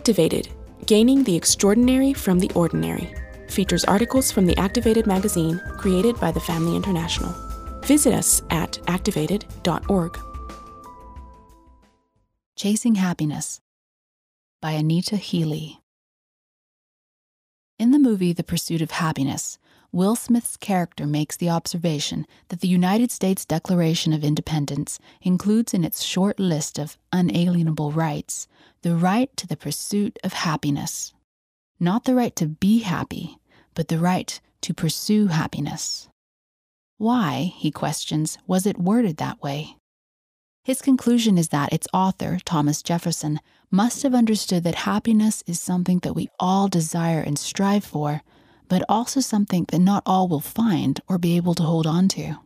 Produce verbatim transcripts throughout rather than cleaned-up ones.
Activated, Gaining the Extraordinary from the Ordinary, features articles from the Activated magazine created by the Family International. Visit us at activated dot org. Chasing Happiness by Anita Healy. In the movie The Pursuit of Happiness, Will Smith's character makes the observation that the United States Declaration of Independence includes in its short list of unalienable rights the right to the pursuit of happiness. Not the right to be happy, but the right to pursue happiness. Why, he questions, was it worded that way? His conclusion is that its author, Thomas Jefferson, must have understood that happiness is something that we all desire and strive for, but also something that not all will find or be able to hold on to.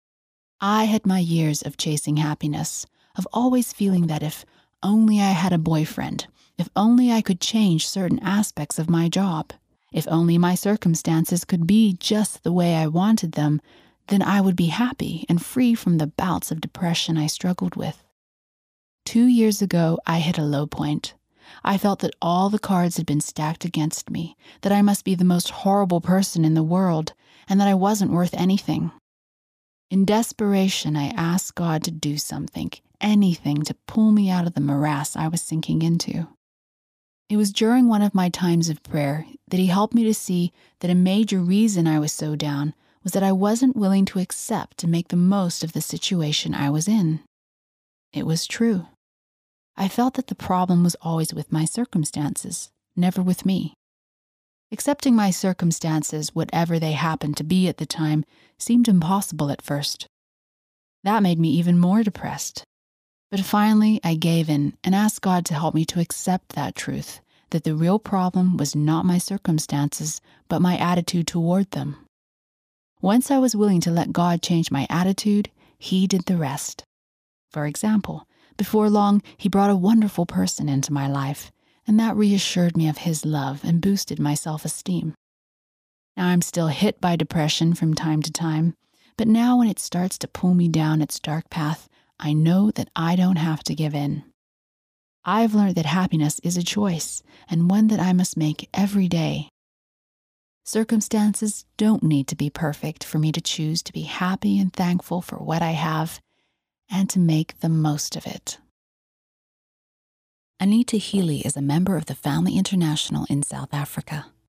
I had my years of chasing happiness, of always feeling that if only I had a boyfriend, if only I could change certain aspects of my job, if only my circumstances could be just the way I wanted them, then I would be happy and free from the bouts of depression I struggled with. Two years ago, I hit a low point. I felt that all the cards had been stacked against me, that I must be the most horrible person in the world, and that I wasn't worth anything. In desperation, I asked God to do something, anything to pull me out of the morass I was sinking into. It was during one of my times of prayer that He helped me to see that a major reason I was so down was that I wasn't willing to accept and make the most of the situation I was in. It was true. I felt that the problem was always with my circumstances, never with me. Accepting my circumstances, whatever they happened to be at the time, seemed impossible at first. That made me even more depressed. But finally, I gave in and asked God to help me to accept that truth, that the real problem was not my circumstances, but my attitude toward them. Once I was willing to let God change my attitude, He did the rest. For example, before long, He brought a wonderful person into my life, and that reassured me of His love and boosted my self-esteem. Now I'm still hit by depression from time to time, but now when it starts to pull me down its dark path, I know that I don't have to give in. I've learned that happiness is a choice, and one that I must make every day. Circumstances don't need to be perfect for me to choose to be happy and thankful for what I have, and to make the most of it. Anita Healy is a member of the Family International in South Africa.